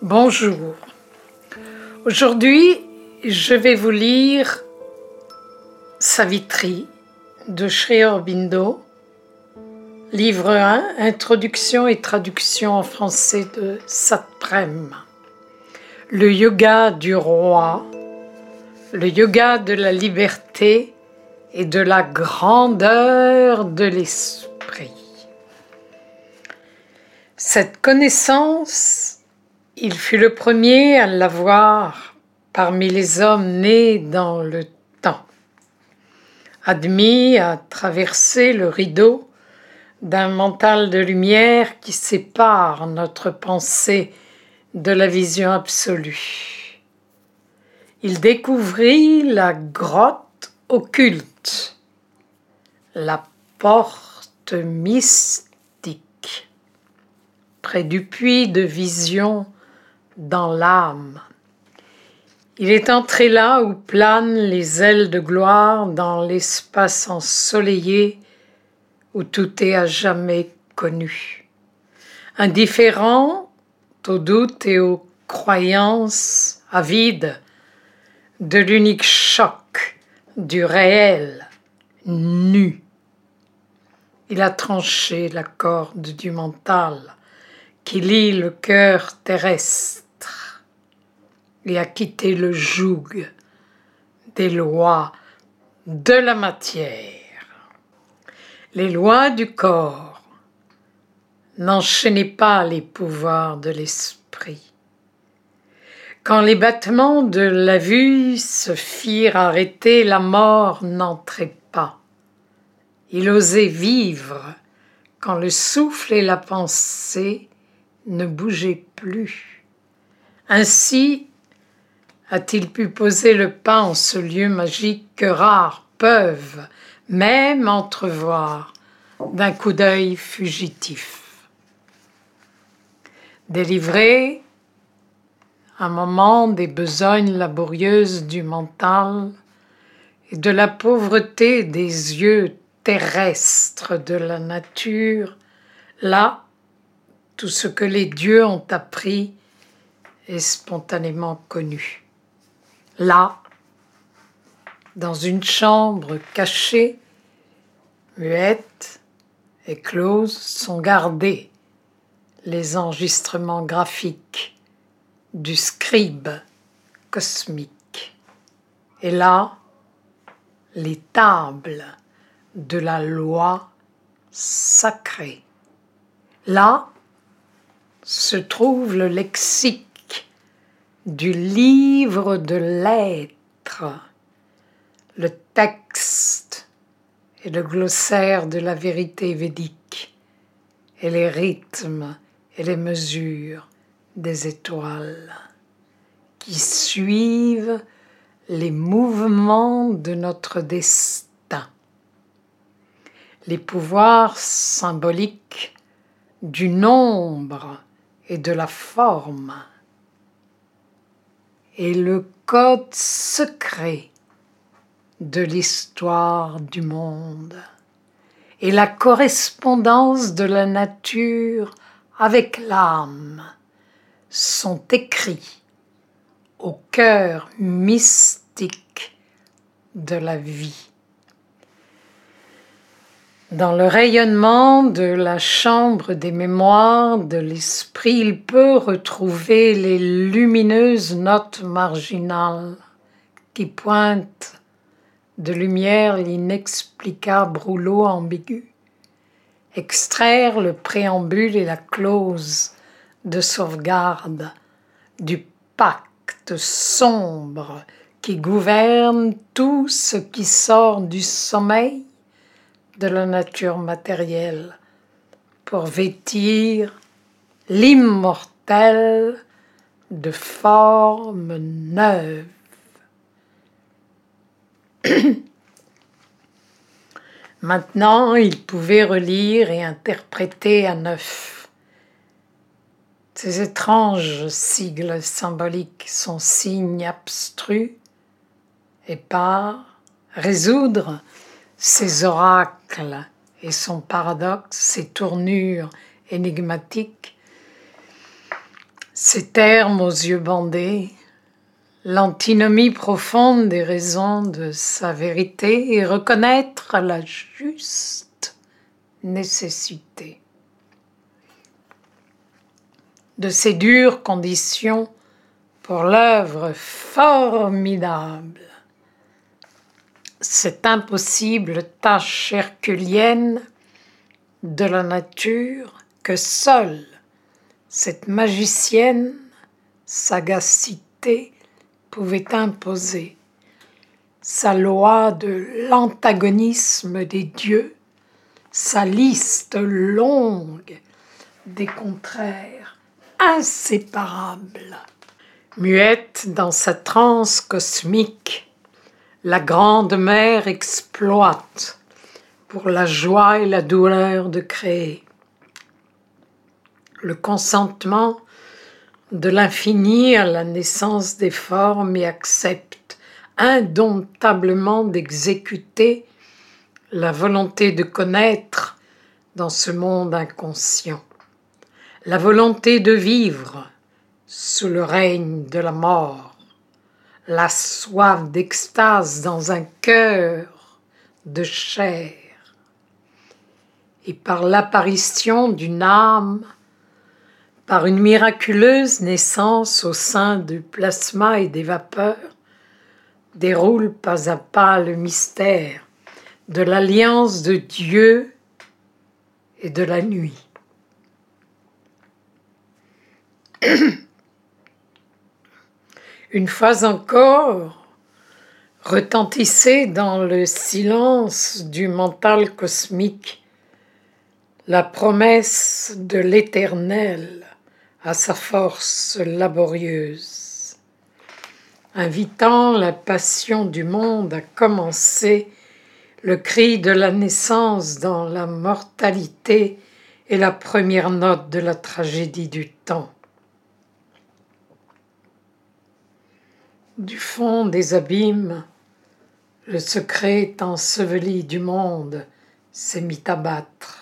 Bonjour. Aujourd'hui, je vais vous lire Savitri de Sri Aurobindo, livre 1, introduction et traduction en français de Satprem. Le yoga du roi, le yoga de la liberté et de la grandeur de l'esprit. Cette connaissance, il fut le premier à l'avoir parmi les hommes nés dans le temps, admis à traverser le rideau d'un mental de lumière qui sépare notre pensée de la vision absolue. Il découvrit la grotte occulte, la porte mystique, près du puits de vision dans l'âme. Il est entré là où planent les ailes de gloire dans l'espace ensoleillé où tout est à jamais connu. Indifférent aux doutes et aux croyances, avide de l'unique choc du réel nu. Il a tranché la corde du mental qui lie le cœur terrestre et a quitté le joug des lois de la matière. Les lois du corps n'enchaînaient pas les pouvoirs de l'esprit. Quand les battements de la vue se firent arrêter, la mort n'entrait pas. Il osait vivre quand le souffle et la pensée ne bougeaient plus. Ainsi a-t-il pu poser le pas en ce lieu magique que rares peuvent même entrevoir d'un coup d'œil fugitif. Délivré un moment des besognes laborieuses du mental et de la pauvreté des yeux terrestres de la nature, là, tout ce que les dieux ont appris est spontanément connu. Là, dans une chambre cachée, muette et close, sont gardés les enregistrements graphiques du scribe cosmique. Et là, les tables de la loi sacrée. Là se trouve le lexique du livre de l'être, le texte et le glossaire de la vérité védique et les rythmes et les mesures des étoiles qui suivent les mouvements de notre destin, les pouvoirs symboliques du nombre et de la forme, et le code secret de l'histoire du monde et la correspondance de la nature avec l'âme sont écrits au cœur mystique de la vie. Dans le rayonnement de la chambre des mémoires de l'esprit, il peut retrouver les lumineuses notes marginales qui pointent de lumière l'inexplicable rouleau ambigu, extraire le préambule et la clause de sauvegarde du pacte sombre qui gouverne tout ce qui sort du sommeil de la nature matérielle pour vêtir l'immortel de formes neuves. Maintenant, il pouvait relire et interpréter à neuf. Ces étranges sigles symboliques, son signe abstrus, et par résoudre ses oracles et son paradoxe, ses tournures énigmatiques, Ces termes aux yeux bandés, l'antinomie profonde des raisons de sa vérité et reconnaître la juste nécessité de ces dures conditions pour l'œuvre formidable. Cette impossible tâche herculienne de la nature que seule cette magicienne sagacité pouvait imposer. Sa loi de l'antagonisme des dieux, sa liste longue des contraires inséparables. Muette dans sa transe cosmique, la grande mère exploite pour la joie et la douleur de créer. Le consentement de l'infini à la naissance des formes et accepte indomptablement d'exécuter la volonté de connaître dans ce monde inconscient, la volonté de vivre sous le règne de la mort, la soif d'extase dans un cœur de chair, et par l'apparition d'une âme, par une miraculeuse naissance au sein du plasma et des vapeurs, déroule pas à pas le mystère de l'alliance de Dieu et de la nuit. Une fois encore, retentissait dans le silence du mental cosmique la promesse de l'Éternel à sa force laborieuse, invitant la passion du monde à commencer le cri de la naissance dans la mortalité est la première note de la tragédie du temps. Du fond des abîmes, le secret enseveli du monde s'est mis à battre.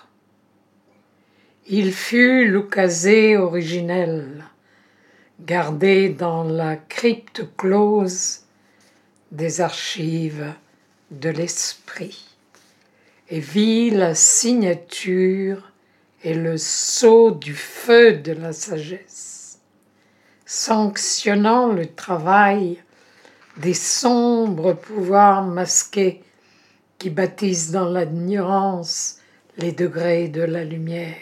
Il fut l'oukasé originel, gardé dans la crypte close des archives de l'esprit, et vit la signature et le sceau du feu de la sagesse, sanctionnant le travail des sombres pouvoirs masqués qui bâtissent dans l'ignorance les degrés de la lumière.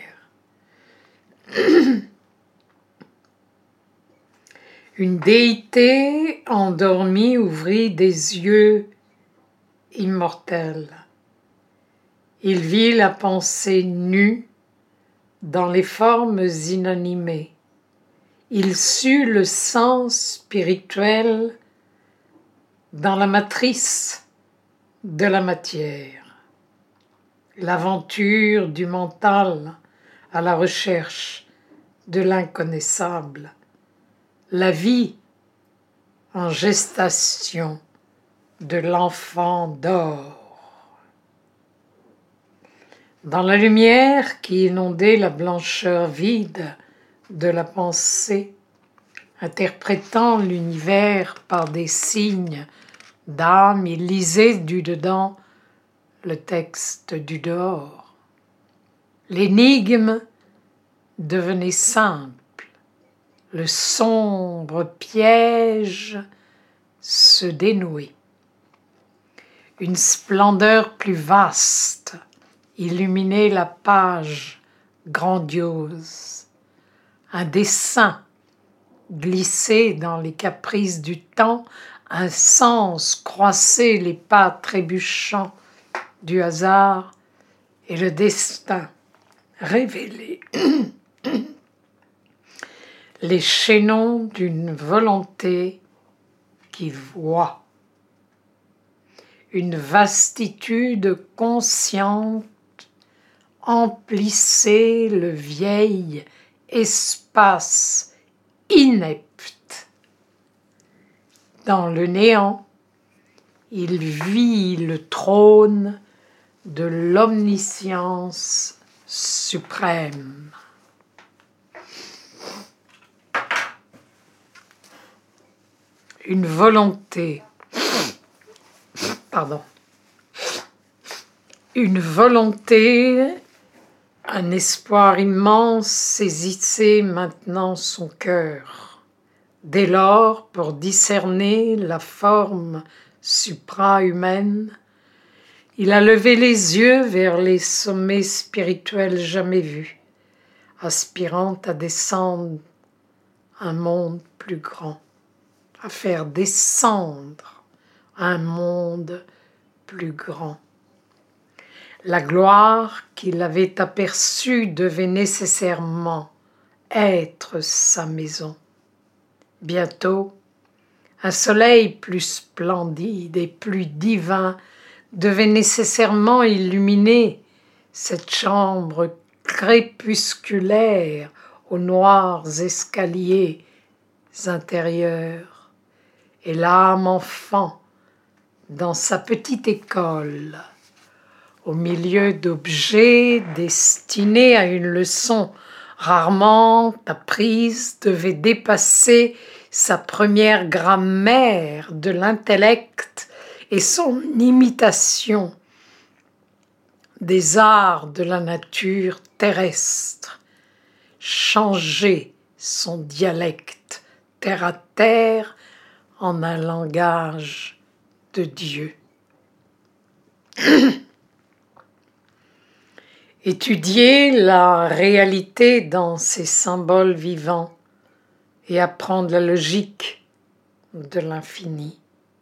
Une déité endormie ouvrit des yeux immortels. Il vit la pensée nue dans les formes inanimées. Il sut le sens spirituel dans la matrice de la matière. L'aventure du mental à la recherche de l'inconnaissable. La vie en gestation de l'enfant d'or. Dans la lumière qui inondait la blancheur vide de la pensée, interprétant l'univers par des signes d'âme, il lisait du dedans le texte du dehors. L'énigme devenait simple, le sombre piège se dénouait. Une splendeur plus vaste illuminait la page grandiose. Un dessin glissait dans les caprices du temps, un sens croissait les pas trébuchants du hasard et le destin révélé les chaînons d'une volonté qui voit. Une vastitude consciente emplissait le vieil espace inepte. Dans le néant, il vit le trône de l'omniscience suprême. une volonté, une volonté, un espoir immense saisissait maintenant son cœur. Dès lors, pour discerner la forme supra-humaine, il a levé les yeux vers les sommets spirituels jamais vus, aspirant à descendre un monde plus grand, à faire descendre un monde plus grand. La gloire qu'il avait aperçue devait nécessairement être sa maison. Bientôt, un soleil plus splendide et plus divin devait nécessairement illuminer cette chambre crépusculaire aux noirs escaliers intérieurs, et l'âme enfant, dans sa petite école, au milieu d'objets destinés à une leçon rarement apprise, devait dépasser sa première grammaire de l'intellect et son imitation des arts de la nature terrestre, changer son dialecte terre à terre en un langage de Dieu. Étudier la réalité dans ses symboles vivants et apprendre la logique de l'infini.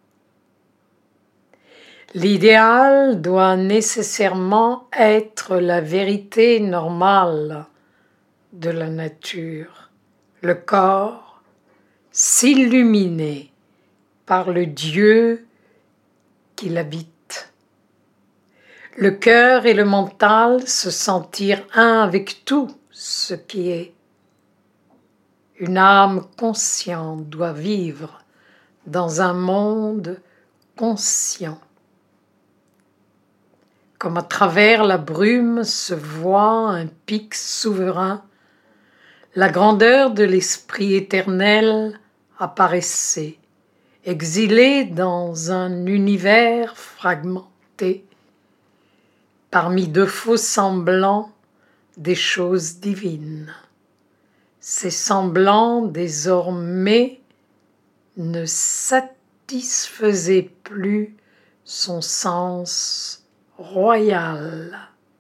L'idéal doit nécessairement être la vérité normale de la nature, le corps s'illuminer par le Dieu qui l'habite. Le cœur et le mental se sentir un avec tout ce qui est. Une âme consciente doit vivre dans un monde conscient. Comme à travers la brume se voit un pic souverain, la grandeur de l'esprit éternel apparaissait, exilé dans un univers fragmenté, parmi de faux semblants des choses divines. Ces semblants désormais ne satisfaisaient plus son sens royal.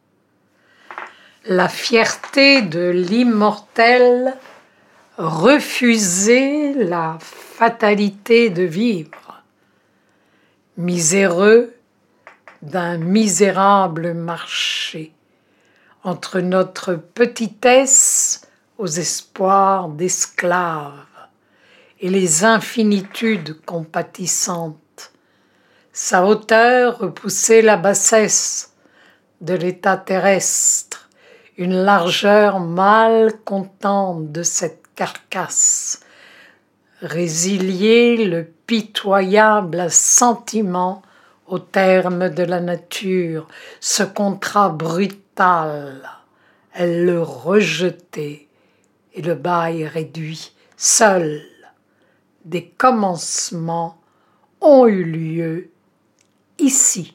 La fierté de l'immortel refusait la fatalité de vivre. Miséreux d'un misérable marché, entre notre petitesse aux espoirs d'esclaves et les infinitudes compatissantes, sa hauteur repoussait la bassesse de l'état terrestre, une largeur mal contente de cette carcasse, résilier le pitoyable sentiment au terme de la nature, ce contrat brutal, elle le rejetait et le bail réduit. Seuls des commencements ont eu lieu ici.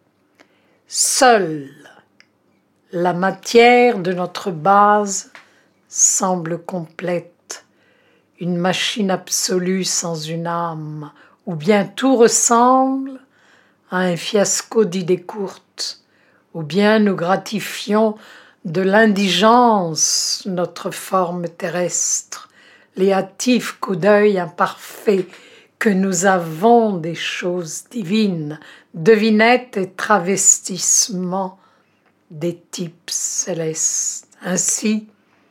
Seule la matière de notre base semble complète, une machine absolue sans une âme, ou bien tout ressemble à un fiasco d'idées courtes, ou bien nous gratifions de l'indigence notre forme terrestre, les hâtifs coups d'œil imparfaits que nous avons des choses divines, devinettes et travestissements des types célestes. Ainsi,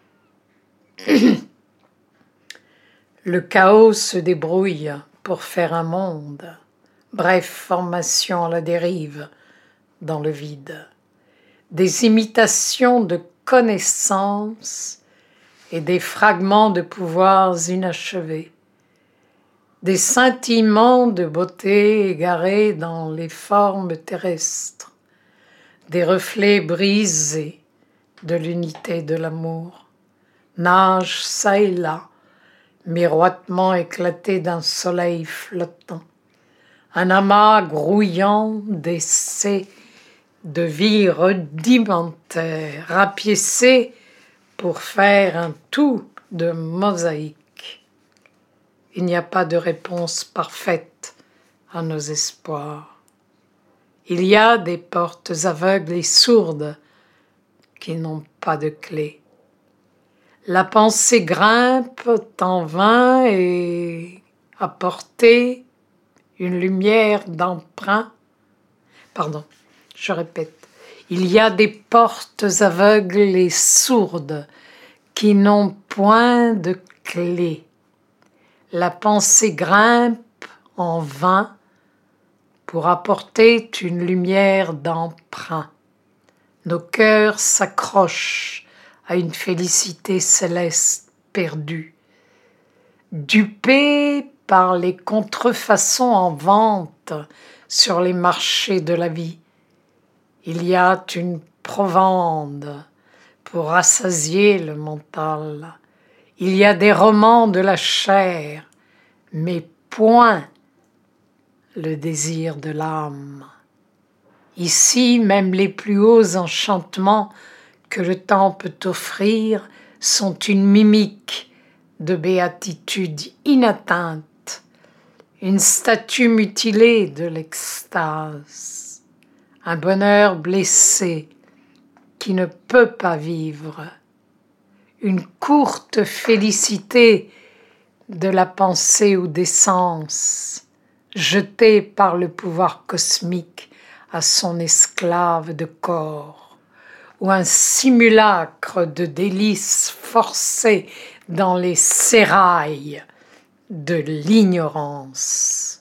le chaos se débrouille pour faire un monde. Bref, formation à la dérive dans le vide. Des imitations de connaissances et des fragments de pouvoirs inachevés. Des scintillements de beauté égarés dans les formes terrestres. Des reflets brisés de l'unité de l'amour. Nagent çà et là miroitement éclaté d'un soleil flottant, un amas grouillant d'essais de vie rudimentaire, rapiécé pour faire un tout de mosaïque. Il n'y a pas de réponse parfaite à nos espoirs. Il y a des portes aveugles et sourdes qui n'ont pas de clé. La pensée grimpe en vain et apporter une lumière d'emprunt. Pardon, je répète. Il y a des portes aveugles et sourdes qui n'ont point de clé. La pensée grimpe en vain pour apporter une lumière d'emprunt. Nos cœurs s'accrochent à une félicité céleste perdue, dupés par les contrefaçons en vente sur les marchés de la vie. Il y a une provende pour rassasier le mental. Il y a des romans de la chair, mais point le désir de l'âme. Ici, même les plus hauts enchantements que le temps peut offrir sont une mimique de béatitude inatteinte, une statue mutilée de l'extase, un bonheur blessé qui ne peut pas vivre, une courte félicité de la pensée ou des sens, jetée par le pouvoir cosmique à son esclave de corps, ou un simulacre de délices forcées dans les sérails de l'ignorance.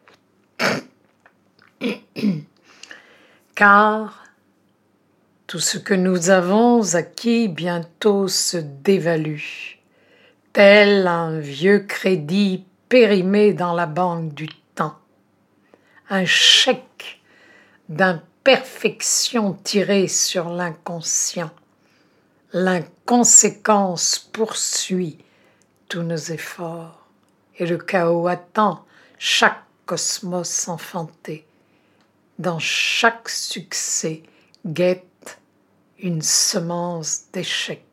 Car tout ce que nous avons acquis bientôt se dévalue, tel un vieux crédit périmé dans la banque du temps, un chèque d'imperfection tiré sur l'inconscient. L'inconséquence poursuit tous nos efforts et le chaos attend chaque cosmos enfanté. Dans chaque succès guette une semence d'échec.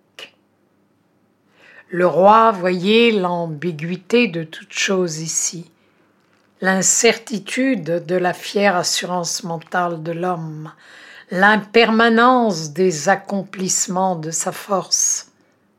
Le roi voyait l'ambiguïté de toute chose ici, l'incertitude de la fière assurance mentale de l'homme, l'impermanence des accomplissements de sa force.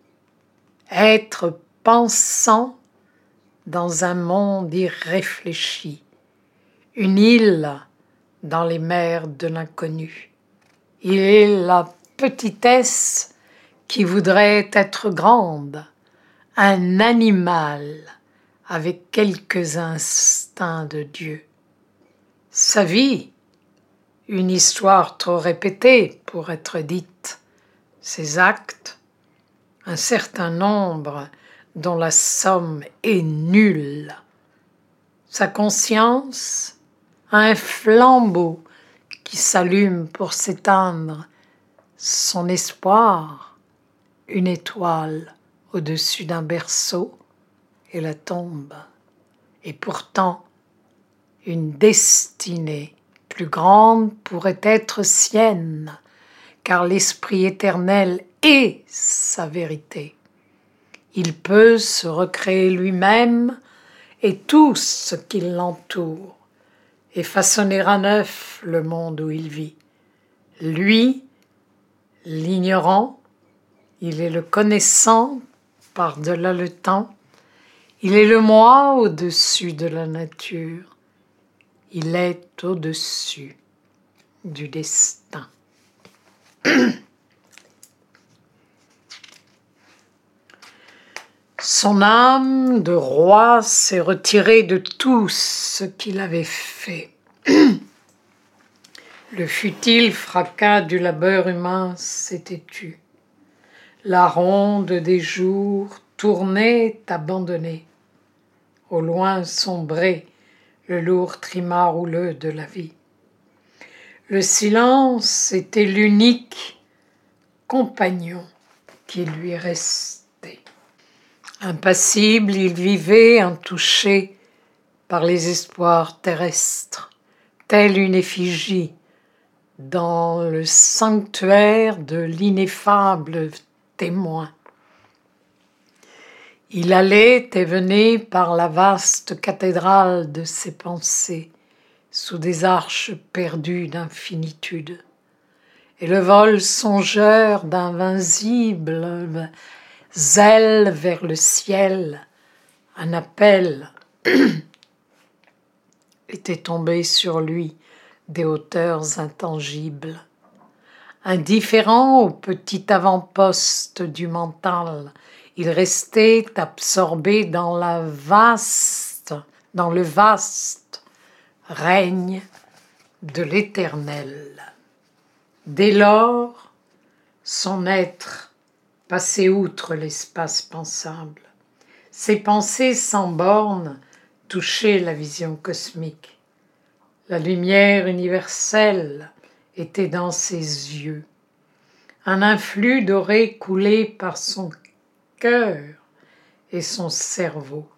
Être pensant dans un monde irréfléchi, une île dans les mers de l'inconnu. Il est la petitesse qui voudrait être grande, un animal avec quelques instincts de Dieu. Sa vie, une histoire trop répétée pour être dite. Ses actes, un certain nombre dont la somme est nulle. Sa conscience, un flambeau qui s'allume pour s'éteindre. Son espoir, une étoile au-dessus d'un berceau et la tombe. Et pourtant, une destinée plus grande pourrait être sienne, car l'Esprit éternel est sa vérité. Il peut se recréer lui-même et tout ce qui l'entoure, et façonner à neuf le monde où il vit. Lui, l'ignorant, il est le connaissant par-delà le temps, il est le moi au-dessus de la nature, il est au-dessus du destin. Son âme de roi s'est retirée de tout ce qu'il avait fait. Le futile fracas du labeur humain s'était tu. La ronde des jours tournait abandonnée. Au loin sombrait le lourd trimas houleux de la vie. Le silence était l'unique compagnon qui lui restait. Impassible, il vivait intouché par les espoirs terrestres, telle une effigie dans le sanctuaire de l'ineffable témoin. Il allait et venait par la vaste cathédrale de ses pensées, sous des arches perdues d'infinitude, et le vol songeur d'invincible zèle vers le ciel, un appel était tombé sur lui des hauteurs intangibles. Indifférent au petit avant-poste du mental, il restait absorbé dans le vaste règne de l'Éternel. Dès lors, son être passait outre l'espace pensable. Ses pensées sans bornes touchaient la vision cosmique. La lumière universelle était dans ses yeux. Un influx doré coulait par son cœur et son cerveau.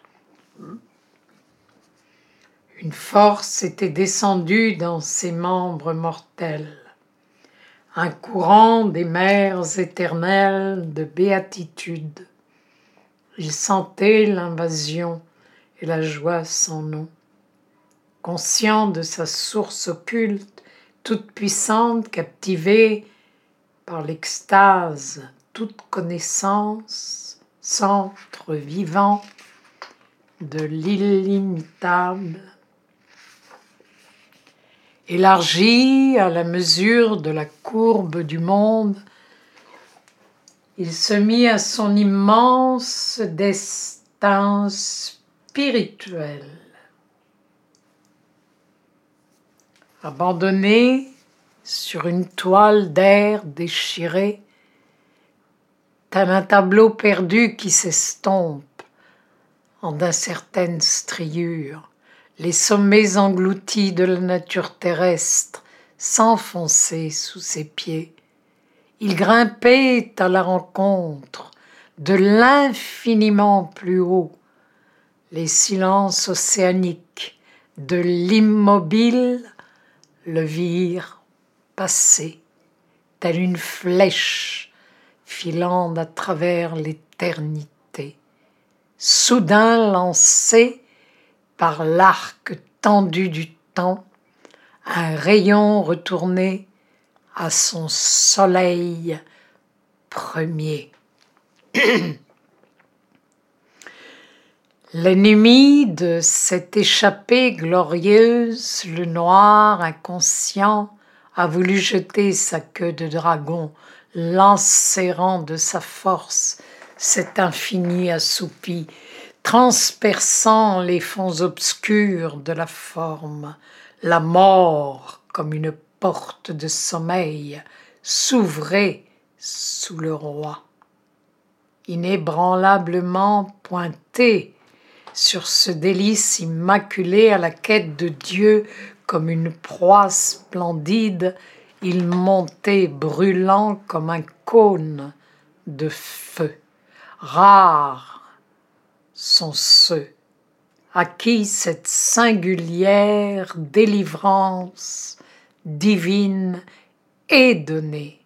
Une force était descendue dans ses membres mortels. Un courant des mers éternelles de béatitude. Il sentait l'invasion et la joie sans nom. Conscient de sa source occulte, toute puissante, captivée par l'extase, toute connaissance, centre vivant de l'illimitable, élargi à la mesure de la courbe du monde, il se mit à son immense destin spirituel. Abandonné sur une toile d'air déchirée, tel un tableau perdu qui s'estompe en d'incertaines striures, les sommets engloutis de la nature terrestre s'enfonçaient sous ses pieds. Il grimpait à la rencontre de l'infiniment plus haut, les silences océaniques de l'immobile le virent passer, telle une flèche filant à travers l'éternité, soudain lancé par l'arc tendu du temps, un rayon retourné à son soleil premier. L'ennemi de cette échappée glorieuse, le noir inconscient, a voulu jeter sa queue de dragon, l'enserrant de sa force, cet infini assoupi, transperçant les fonds obscurs de la forme. La mort, comme une porte de sommeil, s'ouvrait sous le roi. Inébranlablement pointé sur ce délice immaculé à la quête de Dieu comme une proie splendide, il montait brûlant comme un cône de feu. Rares sont ceux à qui cette singulière délivrance divine est donnée.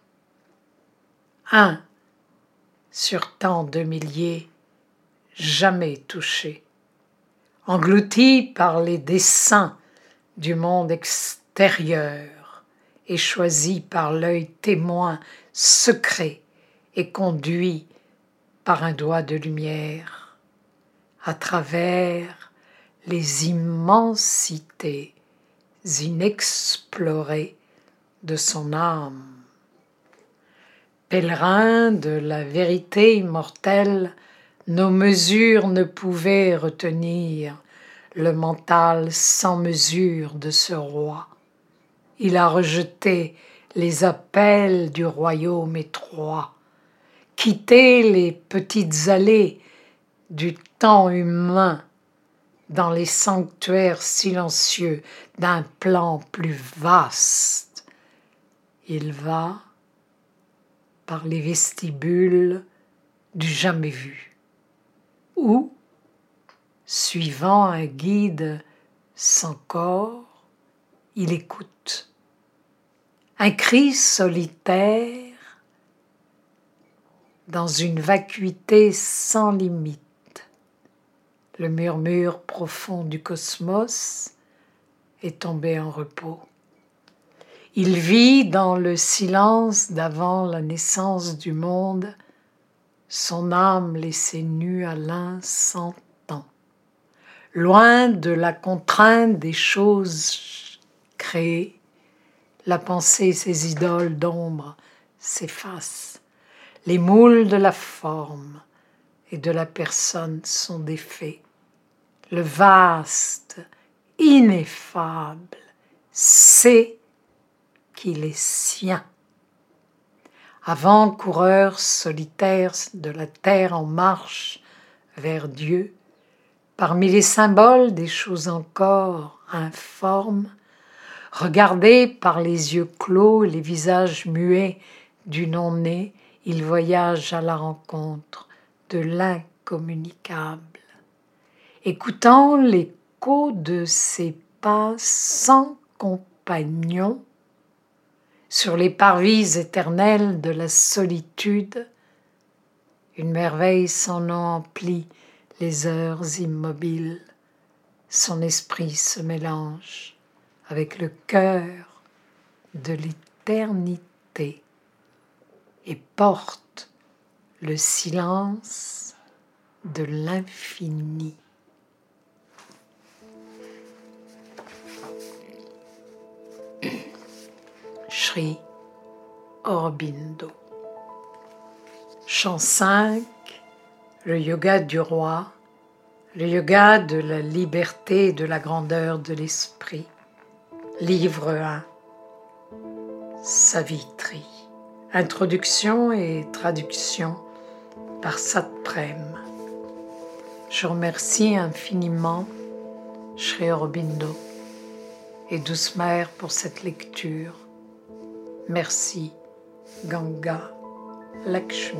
Un sur tant de milliers, jamais touché, englouti par les desseins du monde extérieur et choisi par l'œil témoin secret et conduit par un doigt de lumière à travers les immensités inexplorées de son âme. Pèlerins de la vérité immortelle, nos mesures ne pouvaient retenir le mental sans mesure de ce roi. Il a rejeté les appels du royaume étroit, quitté les petites allées du temps humain dans les sanctuaires silencieux d'un plan plus vaste. Il va par les vestibules du jamais vu. ou, suivant un guide sans corps, il écoute. Un cri solitaire dans une vacuité sans limite. Le murmure profond du cosmos est tombé en repos. Il vit dans le silence d'avant la naissance du monde, son âme laissée nue à l'instant. Loin de la contrainte des choses créées, la pensée et ses idoles d'ombre s'effacent. Les moules de la forme et de la personne sont défaits. Le vaste, ineffable, sait qu'il est sien. Avant-coureur solitaire de la terre en marche vers Dieu, parmi les symboles des choses encore informes, regardé par les yeux clos et les visages muets du non-né, il voyage à la rencontre de l'incommunicable. Écoutant l'écho de ses pas sans compagnon, sur les parvis éternels de la solitude, une merveille sans nom emplit les heures immobiles. Son esprit se mélange avec le cœur de l'éternité et porte le silence de l'infini. Sri Aurobindo. Chant 5, le yoga du roi, le yoga de la liberté et de la grandeur de l'esprit. Livre 1, Savitri. Introduction et traduction par Satprem. Je remercie infiniment Sri Aurobindo et Douce Mère pour cette lecture. Merci, Ganga Lakshmi.